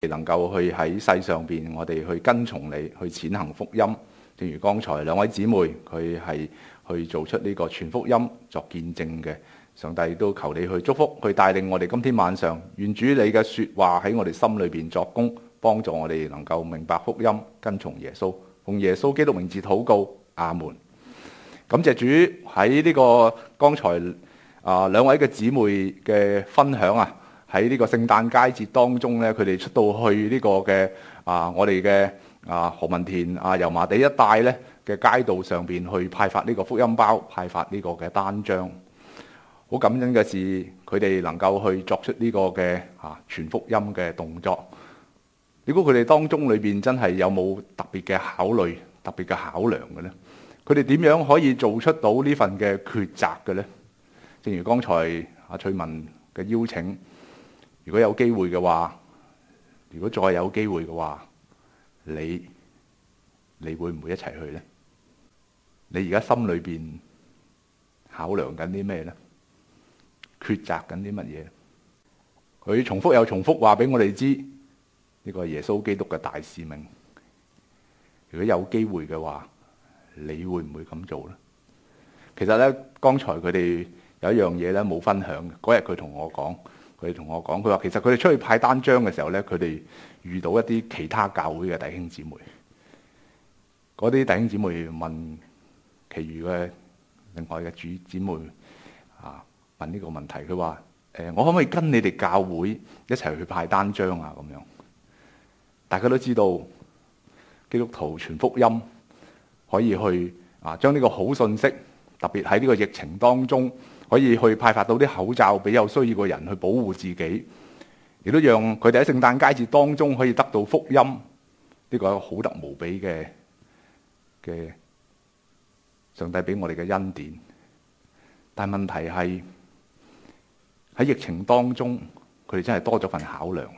能夠去喺世上邊，我哋去跟從你，去踐行福音。正如剛才兩位姊妹，佢係去做出呢個傳福音作見證嘅。上帝都求你去祝福，去帶領我哋今天晚上，願主你嘅說話喺我哋心裏邊作工，幫助我哋能夠明白福音，跟從耶穌。奉耶穌基督名字禱告，阿門。感謝主喺呢個剛才兩位嘅姊妹嘅分享啊，喺呢個聖誕佳節當中呢，佢哋出到去呢個嘅我哋嘅何文田油麻地一帶呢嘅街道上邊去派發呢個福音包，派發呢個嘅單張。好感恩嘅是，佢哋能夠去作出呢個嘅傳福音嘅動作。你估佢哋當中裏邊真係有冇特別嘅考慮、特別嘅考量嘅呢？佢哋點樣可以做出到呢份嘅抉擇嘅呢？正如剛才阿翠文嘅邀請，如果有機會嘅話，如果再有機會嘅話，你會唔會一齊去呢？你而家心裏邊考量緊啲咩呢？抉擇緊啲乜嘢？佢重複又重複話俾我哋知，呢個係耶穌基督嘅大使命。如果有機會嘅話，你會唔會咁做呢？其實呢，剛才佢哋有一樣嘢呢冇分享嘅。嗰日佢同我講，佢話其實佢哋出去派單張嘅時候呢，佢哋遇到一啲其他教會嘅弟兄姊妹。嗰啲弟兄姊妹問其餘嘅另外嘅主姊妹問呢個問題，佢話我可唔可以跟你哋教會一齊去派單張啊？咁樣，大家都知道基督徒傳福音可以去將呢個好信息，特別喺呢個疫情當中，可以去派發到啲口罩俾有需要嘅人去保護自己，亦都讓佢哋喺聖誕佳節當中可以得到福音。呢個係一個好得無比嘅上帝俾我哋嘅恩典。但問題係喺疫情當中，佢哋真係多咗份考量，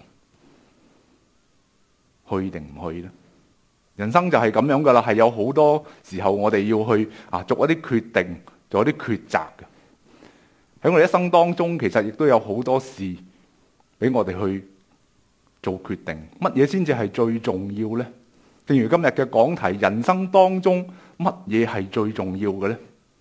去定唔去呢？人生就係咁樣噶啦，係有好多時候我哋要去做一啲決定，做一啲抉擇嘅。喺我哋一生當中，其實亦都有好多事俾我哋去做決定。乜嘢先至係最重要呢？正如今日嘅講題，人生當中乜嘢係最重要嘅呢？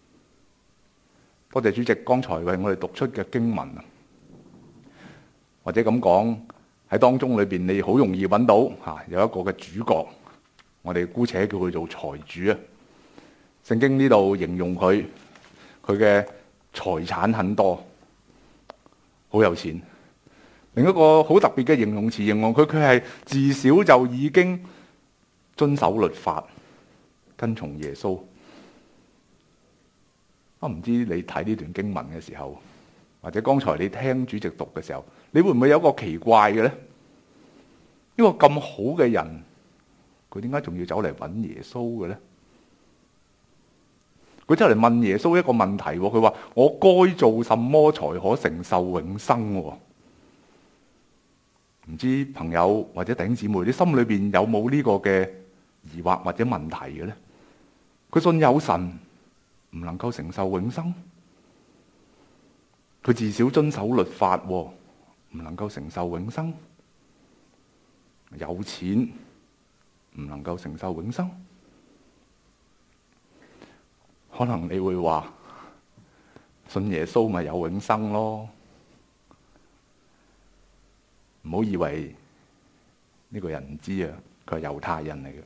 多謝主席剛才為我哋讀出嘅經文啊，或者咁講，喺當中裏邊，你好容易揾到有一個嘅主角，我哋姑且叫佢做財主啊。聖經呢度形容佢嘅財產很多，好有錢。另一個好特別嘅形容詞形容佢係自小就已經遵守律法，跟從耶穌。我唔知你睇呢段經文嘅時候，或者剛才你聽主席讀嘅時候，你會唔會有一個奇怪嘅呢？呢個咁好嘅人，佢點解仲要走嚟揾耶穌嘅呢？佢走嚟問耶穌一個問題，佢話我該做什麼才可承受永生？唔知朋友或者弟兄姊妹，你心裏邊有冇呢個嘅疑惑或者問題嘅呢？佢信有神，唔能夠承受永生？佢自小遵守律法，唔能夠承受永生？有錢唔能夠承受永生？可能你會話信耶穌咪有永生咯？唔好以為呢個人唔知啊，佢係猶太人嚟嘅。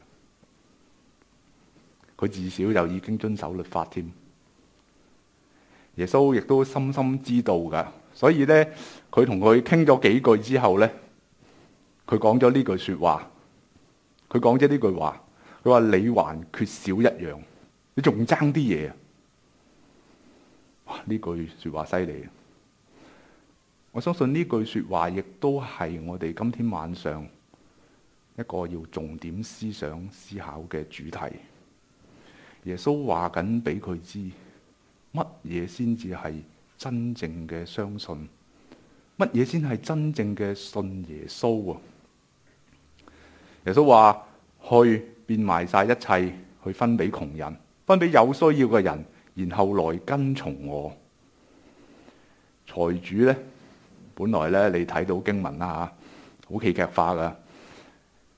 佢自小就已經遵守律法添，耶穌亦都深深知道噶，所以呢，佢同佢傾咗幾句之後呢，佢講咗呢句說話，佢話你還缺少一樣，你仲爭啲嘢啊！哇，呢句說話犀利，我相信呢句說話亦都係我哋今天晚上一個要重點思想思考嘅主題。耶穌話緊俾佢知，乜嘢先至係真正嘅相信？乜嘢先係真正嘅信耶穌啊？耶穌話去變賣晒一切，去分俾窮人，分俾有需要嘅人，然後來跟從我。財主呢，本來呢，你睇到經文啦吓，好戲劇化噶。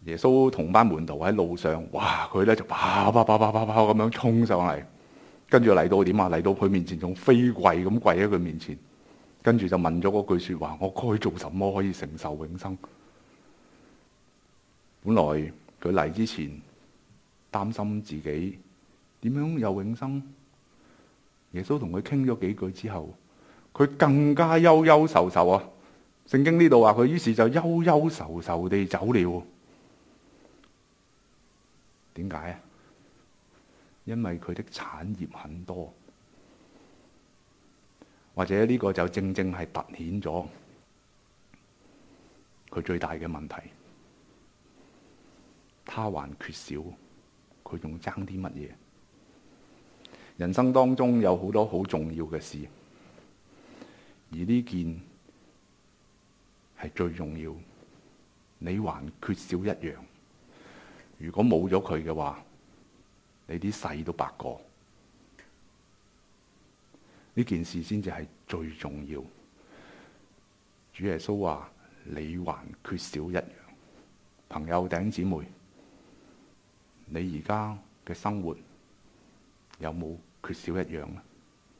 耶穌同班門徒喺路上，哇！佢咧就啪啪啪啪啪啪咁樣衝上嚟，跟住嚟到點啊？嚟到佢面前，仲飛跪咁跪喺佢面前，跟住就問咗嗰句說話：我該做什麼可以承受永生？本來佢嚟之前擔心自己點樣有永生，耶穌同佢傾咗幾句之後，佢更加憂憂愁愁啊！聖經呢度話佢於是就憂憂愁愁地走了。點解啊？因為佢的產業很多，或者呢個就正正係凸顯咗佢最大嘅問題。他還缺少，佢仲爭啲乜嘢？人生當中有好多好重要嘅事，而呢件係最重要，你還缺少一樣。如果冇咗佢嘅話，你啲世都白過。呢件事先至係最重要。主耶穌話：你還缺少一樣。朋友弟兄姊妹，你而家嘅生活有冇缺少一樣呢？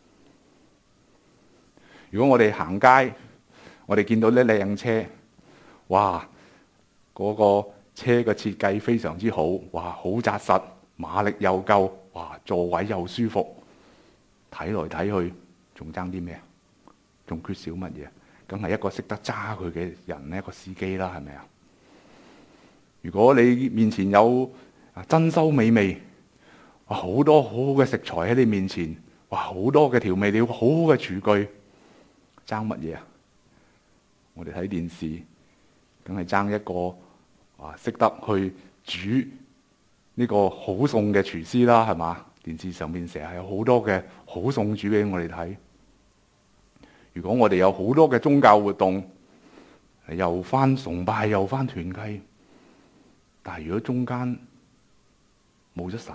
如果我哋行街，我哋見到啲靚車，哇！嗰個車嘅設計非常之好，哇！好紮實，馬力又夠，哇！座位又舒服，睇來睇去仲爭啲咩？仲缺少乜嘢？梗係一個識得揸佢嘅人，一個司機啦，係咪啊？如果你面前有珍饈美味，哇！好多好好嘅食材喺你面前，哇！好多嘅調味料，好好嘅廚具，爭乜嘢啊？我哋睇電視，梗係爭一個識得去煮呢個好餸嘅廚師啦，係嘛？電視上面成日有好多嘅好餸煮俾我哋睇。如果我哋有好多嘅宗教活動，又返崇拜又返團契，但係如果中間冇咗神，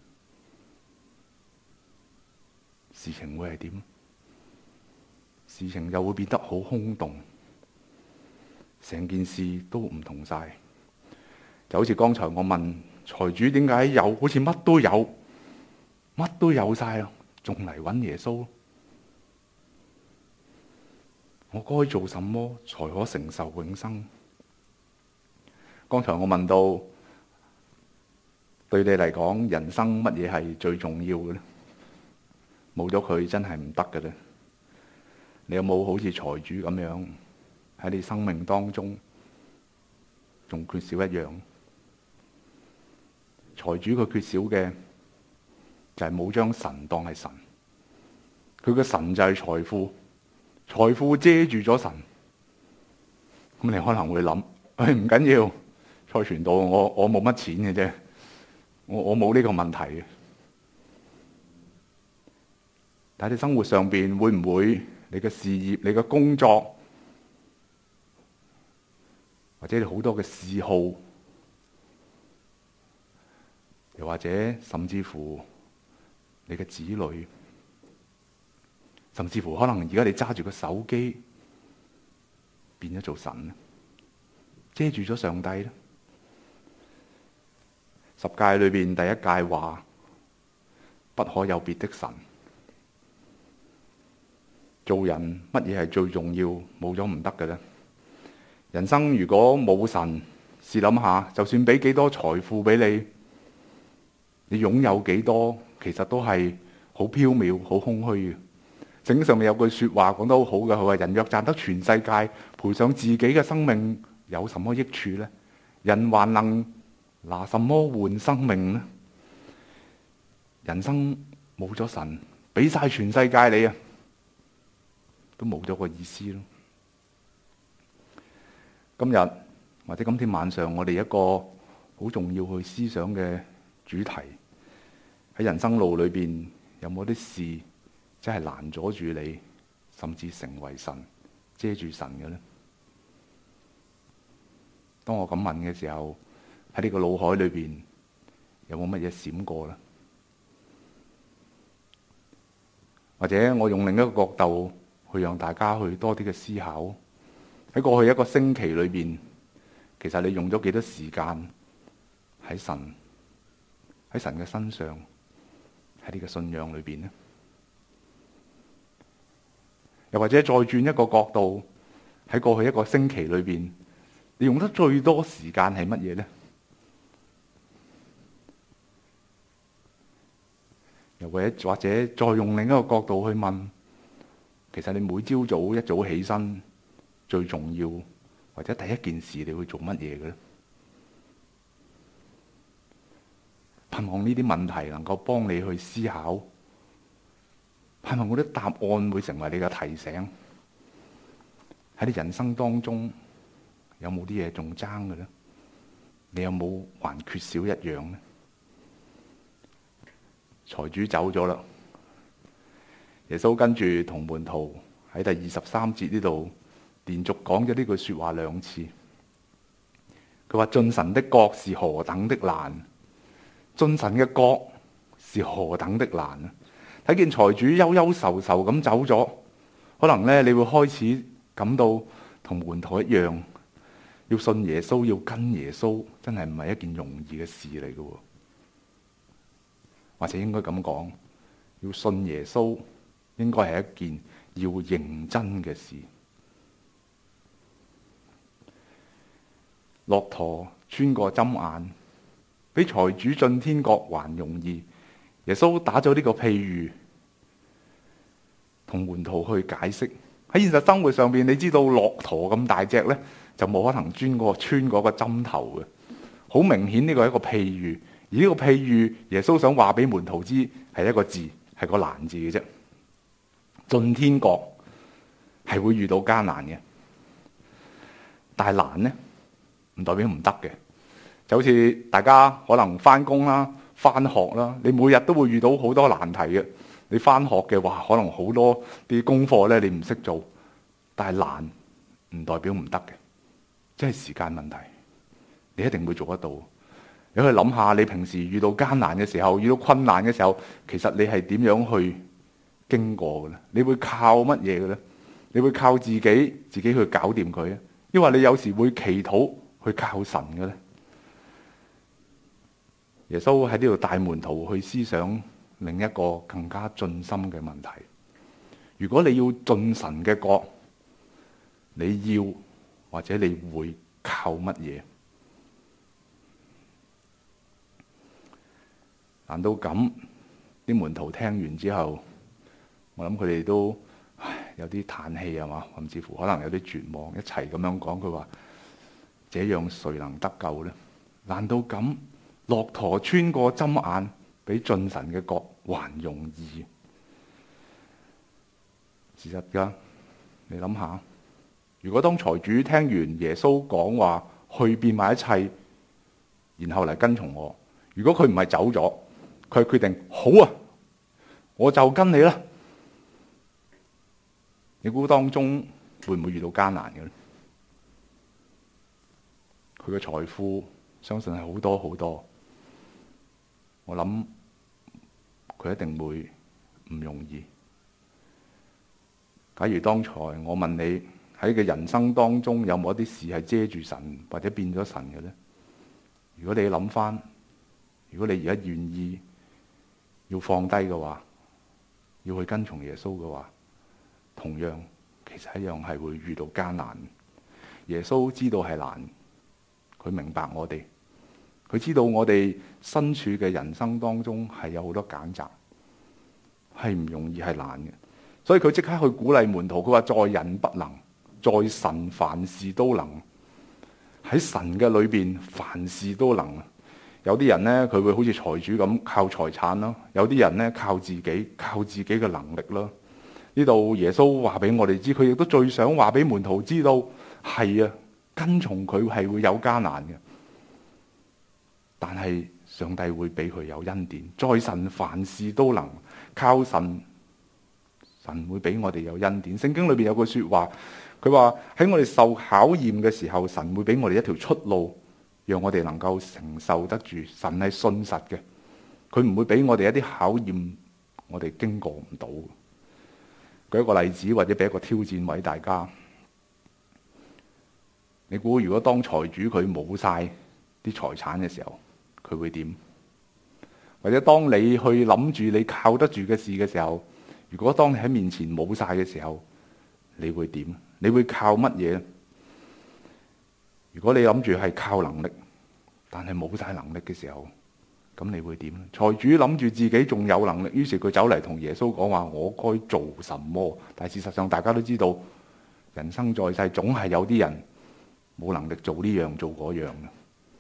事情會係點？事情又會變得好空洞，成件事都唔同晒。就好似剛才我問財主點解有好似乜都有，乜都有晒啦，仲嚟揾耶穌？我該做什麼才可承受永生？剛才我問到，對你嚟講，人生乜嘢係最重要嘅呢？冇咗佢真係唔得嘅咧。你有冇好似財主咁樣喺你生命當中仲缺少一樣？財主佢缺少嘅就係冇將神當係神，佢嘅神就係財富，財富遮住咗神。咁你可能會諗，唔緊要，蔡傳道，我冇乜錢嘅啫，我冇呢個問題嘅。但係你生活上邊會唔會你嘅事業、你嘅工作，或者你好多嘅嗜好，又或者甚至乎你嘅子女，甚至乎可能而家你揸住個手機變咗做神咧，遮住咗上帝咧。十誡裏邊第一誡話不可有別的神。做人乜嘢係最重要？冇咗唔得嘅咧。人生如果冇神，試諗下，就算俾幾多財富俾你，你擁有幾多，其實都係好飄渺、好空虛嘅。聖經上面有句說話講得好好嘅，佢話：人若賺得全世界，賠上自己嘅生命，有什麼益處呢？人還能拿什麼換生命呢？人生冇咗神，俾晒全世界你啊，都冇咗個意思咯。今日或者今天晚上，我哋一個好重要去思想嘅主題，喺人生路裏邊有冇啲事真係攔阻住你，甚至成為神遮住神嘅呢？當我咁問嘅時候，喺呢個腦海裏邊有冇乜嘢閃過呢？或者我用另一個角度去讓大家去多啲嘅思考。喺過去一個星期裏邊，其實你用咗幾多時間喺神嘅身上，喺你嘅信仰裏邊呢？又或者再轉一個角度，喺過去一個星期裏邊，你用得最多時間係乜嘢呢？又或者再用另一個角度去問，其實你每朝早一早起身，最重要或者第一件事你會做乜嘢嘅咧？盼望呢啲問題能夠幫你去思考，盼望嗰啲答案會成為你嘅提醒。喺你人生當中有冇啲嘢仲爭嘅咧？你有冇還缺少一樣呢？財主走咗啦，耶穌跟住同門徒喺第23節呢度連續講咗呢句說話2次。佢話進神的國是何等的難，進神嘅國是何等的難啊！睇見財主憂憂愁愁咁走咗，可能咧你會開始感到同門徒一樣，要信耶穌，要跟耶穌，真係唔係一件容易嘅事嚟嘅。或者應該咁講，要信耶穌應該係一件要認真嘅事。駱駝穿過針眼，比財主進天國還容易。耶穌打咗呢個譬喻，同門徒去解釋。喺現實生活上邊，你知道駱駝咁大隻呢，就冇可能穿嗰個針頭嘅。好明顯呢個係一個譬喻。而呢個譬喻，耶穌想話俾門徒知係一個字，係個難字嘅啫。進天國係會遇到艱難嘅，但係難呢，唔代表唔得嘅。就好似大家可能翻工啦、翻學啦，你每日都會遇到好多難題嘅。你翻學嘅話，可能好多啲功課咧你唔識做，但係難唔代表唔得嘅，即係時間問題，你一定會做得到。你去諗下，你平時遇到艱難嘅時候，遇到困難嘅時候，其實你係點樣去經過嘅咧？你會靠乜嘢嘅咧？你會靠自己去搞掂佢啊？因為你有時會祈禱去靠神嘅咧。耶穌喺呢度帶門徒去思想另一個更加盡心嘅問題。如果你要進神嘅國，你要或者你會靠乜嘢？難道咁？啲門徒聽完之後，我諗佢哋都有啲嘆氣係嘛，甚至乎可能有啲絕望，一齊咁樣講。佢話：這樣誰能得救呢？難道咁？駱駝穿過針眼，比進神嘅國還容易？事實㗎，你諗下，如果當財主聽完耶穌講話，去變賣一切，然後嚟跟從我，如果佢唔係走咗，佢決定好啊，我就跟你啦。你估當中會唔會遇到艱難嘅咧？佢嘅財富相信係好多好多，我諗佢一定會唔容易。假如當才我問你喺嘅人生當中有冇一啲事係遮住神或者變咗神嘅咧？如果你諗翻，如果你而家願意要放低嘅話，要去跟從耶穌嘅話，同樣其實一樣係會遇到艱難。耶穌知道係難，佢明白我哋，佢知道我哋身處嘅人生當中係有好多揀擇，係唔容易，係難嘅。所以佢即刻去鼓勵門徒，佢話：在人不能，在神凡事都能。喺神嘅裏邊，凡事都能。有啲人呢，佢會好似財主咁靠財產咯；有啲人呢，靠自己嘅能力咯。呢度耶穌話俾我哋知，佢亦都最想話俾門徒知道，係啊，跟從佢係會有艱難嘅，但係上帝會俾佢有恩典。在神凡事都能，靠神，神會俾我哋有恩典。聖經裏邊有句說話，佢話喺我哋受考驗嘅時候，神會俾我哋一條出路，讓我哋能夠承受得住。神係信實嘅，佢唔會俾我哋一啲考驗，我哋經過唔到。舉一個例子，或者俾一個挑戰位大家。你估如果當財主佢冇晒啲財產嘅時候， 佢會點？或者當你去諗住你靠得住嘅事嘅時候，如果當你喺面前冇晒嘅時候，你會點？你會靠乜嘢？如果你諗住係靠能力，但係冇晒能力嘅時候，咁你會點？財主諗住自己仲有能力，於是佢走嚟同耶穌講話：我該做什麼？但係事實上大家都知道，人生在世總係有啲人冇能力做呢樣做嗰樣嘅。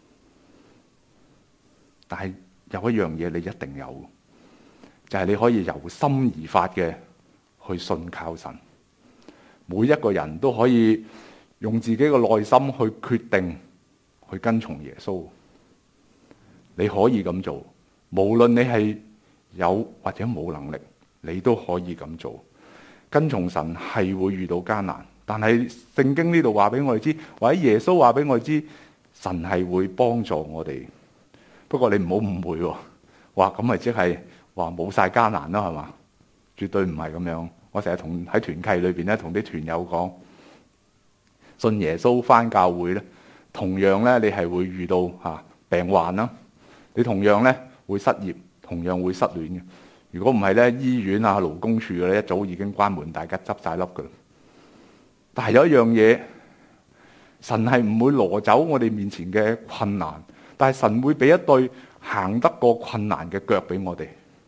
但係有一樣嘢你一定有，就係你可以由心而發嘅去信靠神。每一個人都可以用自己嘅內心去決定去跟從耶穌。你可以咁做，無論你係有或者冇能力，你都可以咁做。跟從神係會遇到艱難，但係聖經呢度話俾我哋知，或者耶穌話俾我哋知，神係會幫助我哋。不過你唔好誤會喎，話咁咪即係話冇晒艱難啦，係嘛？絕對唔係咁樣。我成日喺團契裏邊咧，同啲團友講，信耶穌返教會咧，同樣咧你係會遇到病患啦，你同樣咧會失業，同樣會失戀嘅。如果唔係咧，醫院啊、勞工處嘅咧一早已經關門，大家執晒笠噶啦。但係有一樣嘢，神係唔會攞走我哋面前嘅困難，但係神會俾一對行得過困難嘅腳俾我哋。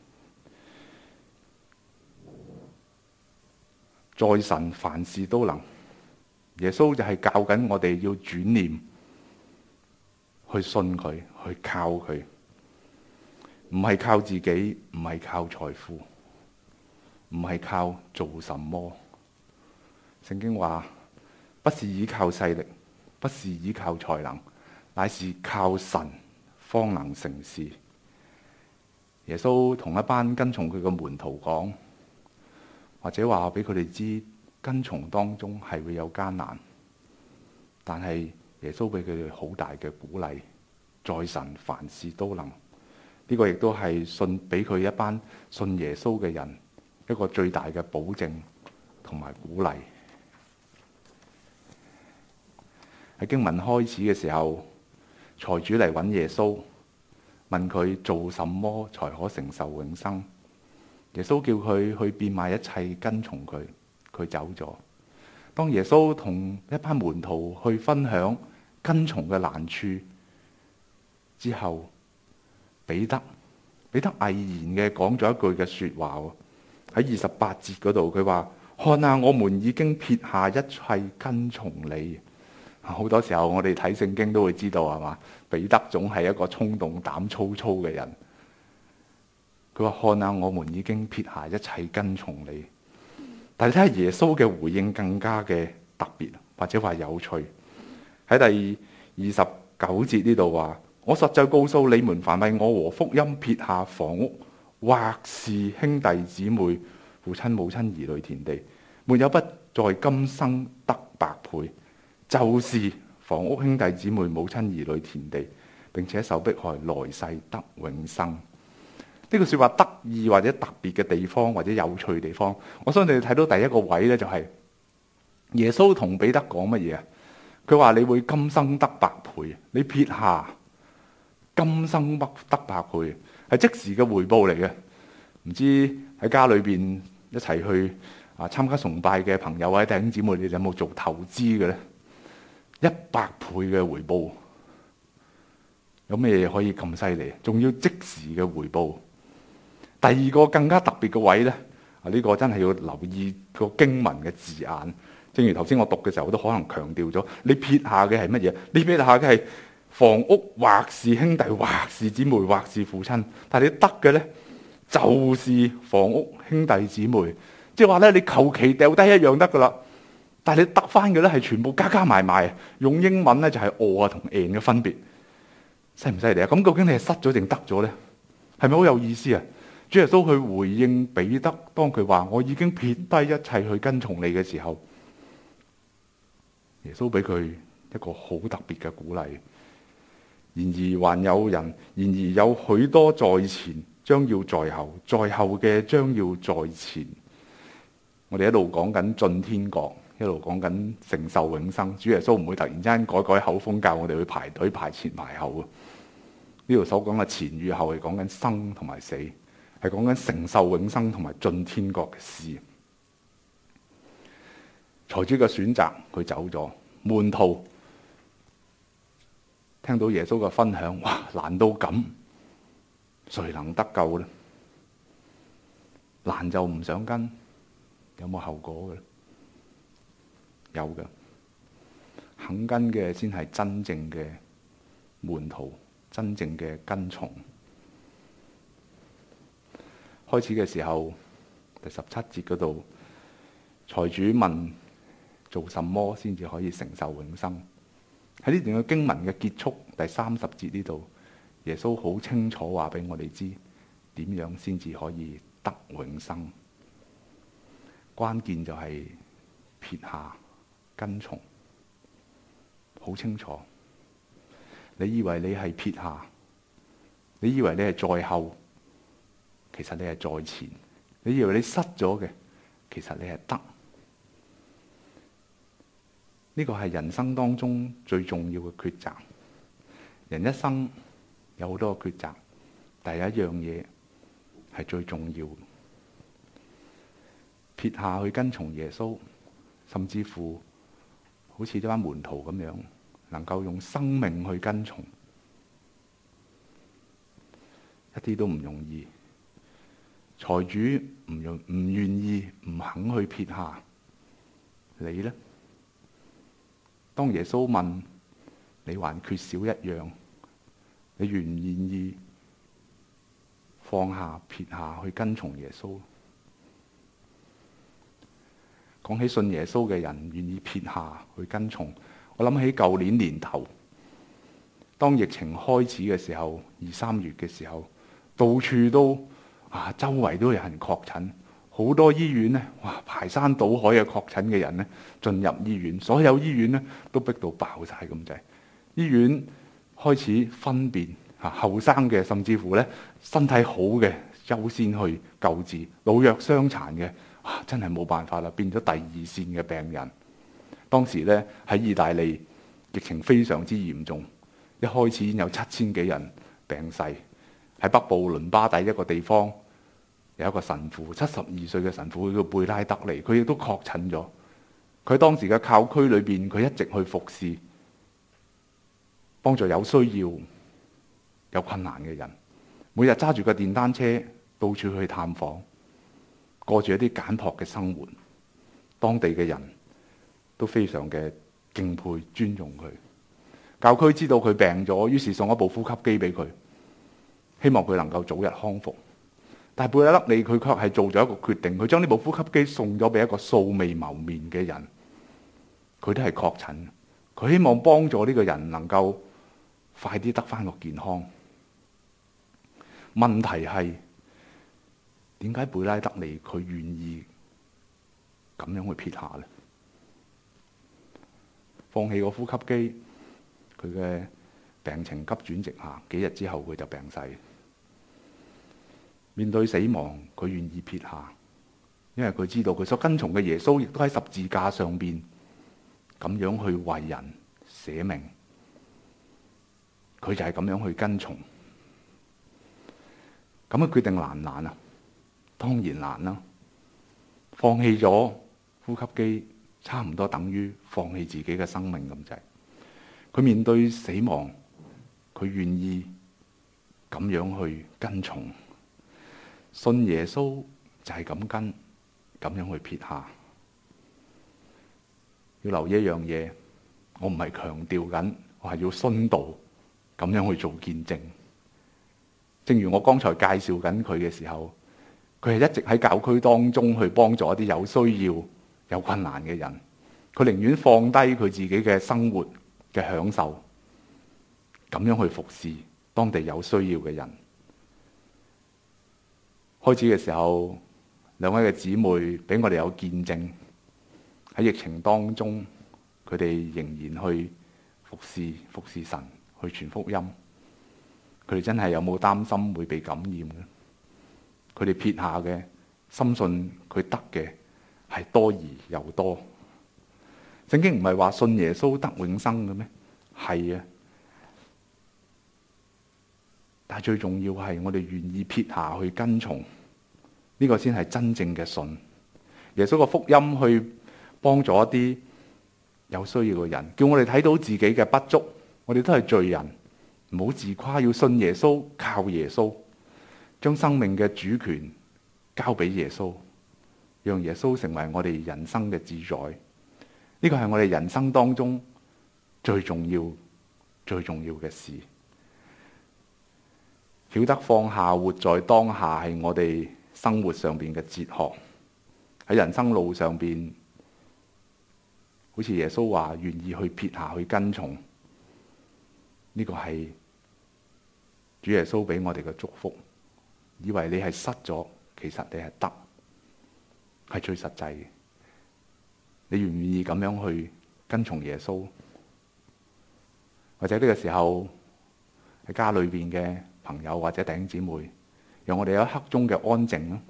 在神凡事都能，耶穌就係教緊我哋要轉念，去信佢，去靠佢，唔係靠自己，唔係靠財富，唔係靠做什麼。聖經話，不是依靠勢力，不是依靠才能，乃是靠神方能成事。耶穌同一班跟從佢嘅門徒講，或者話俾佢哋知，跟從當中係會有艱難，但係耶穌俾佢哋好大嘅鼓勵，在神凡事都能。呢個亦都係信俾佢一班信耶穌嘅人一個最大嘅保證同埋鼓勵。喺經文開始嘅時候，財主嚟揾耶穌，問佢做什麼才可承受永生。耶穌叫佢去變賣一切跟從佢，佢走咗。當耶穌同一班門徒去分享跟從嘅難處之後，彼得毅然嘅講咗一句嘅說話，喺28節嗰度，佢話：看啊，我們已經撇下一切跟從你。好多時候我哋睇聖經都會知道，係嘛？彼得總係一個衝動膽粗粗嘅人。佢話：看啊，我們已經撇下一切跟從你。但係睇下耶穌嘅回應更加嘅特別，或者話有趣。喺第29節呢度話：我實在告訴你們，凡為我和福音撇下房屋，或是兄弟姊妹、父親母親、兒女田地，沒有不在今生得百倍，就是房屋、兄弟姊妹、母親、兒女田地，並且受迫害，來世得永生。呢句說話得意或者特別嘅地方，或者有趣嘅地方，我相信你睇到第一個位呢，就係耶穌同彼得講乜嘢啊？佢話你會今生得百倍，你撇下今生得百倍，係即時嘅回報嚟嘅。唔知喺家裏邊一齊去參加崇拜嘅朋友或者弟兄姊妹，你哋有冇做投資嘅呢？100倍嘅回報，有咩嘢可以咁犀利？仲要即時嘅回報。第二個更加特別嘅位呢，呢個真係要留意個經文嘅字眼。正如頭先我讀嘅時候，我都可能強調咗，你撇下嘅係乜嘢？你撇下嘅係房屋，或是兄弟，或是姊妹，或是父親。但係你得嘅呢，就是房屋、兄弟姊妹。即係話呢，你求其掉低一樣得噶啦。但係你得翻嘅呢，係全部加加埋埋。用英文呢，就係 all 同 and 嘅分別，犀唔犀利啊？咁究竟你係失咗定得咗呢？係咪好有意思啊？主耶穌去回應彼得，當佢話我已經撇低一切去跟從你嘅時候，耶穌俾佢一個好特別嘅鼓勵。然而還有人，然而有許多在前，將要在後；在後嘅將要在前。我哋一路講緊進天國，一路講緊承受永生。主耶穌唔會突然之間改口風，教我哋去排隊排前排後。 呢度所講嘅前與後係講緊生同埋死，係講緊承受永生同埋進天國嘅事。財主嘅選擇，佢走咗。門徒聽到耶穌嘅分享，哇！難到咁，誰能得救呢？難就唔想跟，有冇後果嘅？有嘅，肯跟嘅先係真正嘅門徒，真正嘅跟從。開始嘅時候，第17節嗰度，財主問做什麼先至可以承受永生？喺呢段嘅經文嘅結束，第30節呢度，耶穌好清楚話俾我哋知點樣先至可以得永生。關鍵就係撇下跟從，好清楚。你以為你係撇下，你以為你係在後，其實你係在前。你以為你失咗嘅，其實你係得。呢個係人生當中最重要嘅抉擇。人一生有好多個抉擇，但係有一樣嘢係最重要嘅，撇下去跟從耶穌，甚至乎好似呢班門徒咁樣，能夠用生命去跟從，一啲都唔容易。財主唔願意，唔肯去撇下，你呢？當耶穌問你還缺少一樣，你願唔願意放下撇下去跟從耶穌？講起信耶穌嘅人願意撇下去跟從，我諗起舊年年頭，當疫情開始嘅時候，2、3月嘅時候，到處都周圍都有人確診。好多醫院呢，排山倒海嘅確診嘅人呢進入醫院，所有醫院呢都逼到爆晒咁滯。醫院開始分辨後生嘅，甚至乎呢身體好嘅優先去救治，老弱傷殘嘅真係冇辦法啦，變咗第2線嘅病人。當時呢喺意大利疫情非常之嚴重，一開始已經有7000幾人病逝。喺北部倫巴第一個地方，有一個神父，72歲嘅神父，佢叫貝拉德尼，佢亦都確診咗。佢當時嘅教區裏邊，佢一直去服侍，幫助有需要、有困難嘅人。每日揸住個電單車到處去探訪，過住一啲簡樸嘅生活。當地嘅人都非常嘅敬佩、尊重佢。教區知道佢病咗，於是送一部呼吸機俾佢，希望佢能夠早日康復。但係貝拉德尼佢卻係做咗一個決定，佢將呢部呼吸機送咗俾一個素未謀面嘅人，佢都係確診，佢希望幫助呢個人能夠快啲得返個健康。問題係點解貝拉德尼佢願意咁樣去撇下呢？放棄個呼吸機，佢嘅病情急轉直下，幾日之後佢就病逝。面對死亡，佢願意撇下，因為佢知道佢所跟從嘅耶穌亦都喺十字架上邊咁樣去為人捨命，佢就係咁樣去跟從。咁嘅決定難唔難啊？當然難啦！放棄咗呼吸機，差唔多等於放棄自己嘅生命咁滯。佢面對死亡，佢願意咁樣去跟從。信耶穌就係咁跟，咁樣去撇下。要留意一樣嘢，我唔係強調緊，我係要殉道，咁樣去做見證。正如我剛才介紹緊佢嘅時候，佢係一直喺教區當中去幫助一啲有需要、有困難嘅人。佢寧願放低佢自己嘅生活嘅享受，咁樣去服侍當地有需要嘅人。開始嘅時候，兩位嘅姊妹俾我哋有見證，喺疫情當中，佢哋仍然去服侍神，去傳福音。佢哋真係有冇擔心會被感染嘅？佢哋撇下嘅，深信佢得嘅係多而又多。聖經唔係話信耶穌得永生嘅咩？係啊， 但係最重要係我哋願意撇下去跟從，呢個先係真正嘅信。耶穌嘅福音去幫助一啲有需要嘅人，叫我哋睇到自己嘅不足，我哋都係罪人，唔好自誇，要信耶穌，靠耶穌，將生命嘅主權交俾耶穌，讓耶穌成為我哋人生嘅主宰。呢個係我哋人生當中最重要嘅事。曉得放下，活在當下，係我哋生活上邊嘅哲學。喺人生路上邊，好似耶穌話願意去撇下去跟從，呢個係主耶穌俾我哋嘅祝福。以為你係失咗，其實你係得，係最實際嘅。你願唔願意咁樣去跟從耶穌？或者呢個時候喺家裏邊嘅朋友或者弟兄姊妹，讓我哋有一刻鐘嘅安靜咯。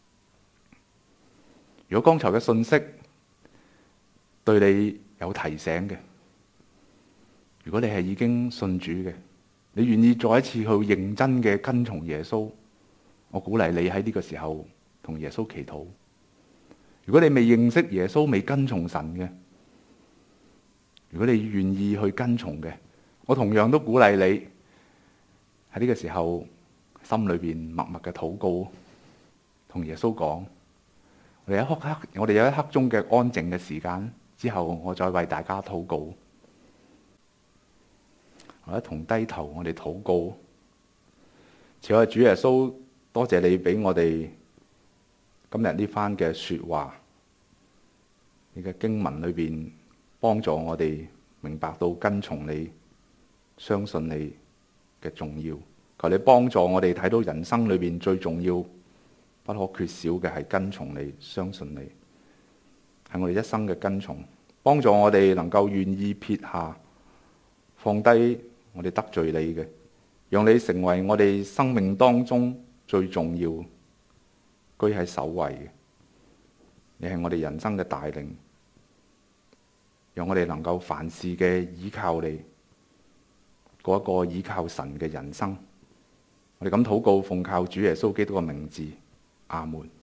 如果剛才嘅信息對你有提醒嘅，如果你係已經信主嘅，你願意再一次去認真嘅跟從耶穌，我鼓勵你喺呢個時候同耶穌祈禱。如果你未認識耶穌、未跟從神嘅，如果你願意去跟從嘅，我同樣都鼓勵你喺呢個時候心裏邊默默嘅禱告，同耶穌講。我哋有一刻鐘嘅安靜嘅時間之後，我再為大家禱告。我一同低頭，我哋禱告。慈愛主耶穌，多謝你俾我哋今日呢番嘅說話，你嘅經文裏邊幫助我哋明白到跟從你、相信你嘅重要。求你幫助我哋睇到人生裏邊最重要、不可缺少嘅係跟從你、相信你，係我哋一生嘅跟從。幫助我哋能夠願意撇下、放低我哋得罪你嘅，讓你成為我哋生命當中最重要、居喺首位嘅。你係我哋人生嘅帶領，讓我哋能夠凡事嘅依靠你，過一個依靠神嘅人生。我哋咁禱告，奉靠主耶穌基督嘅名字，阿門。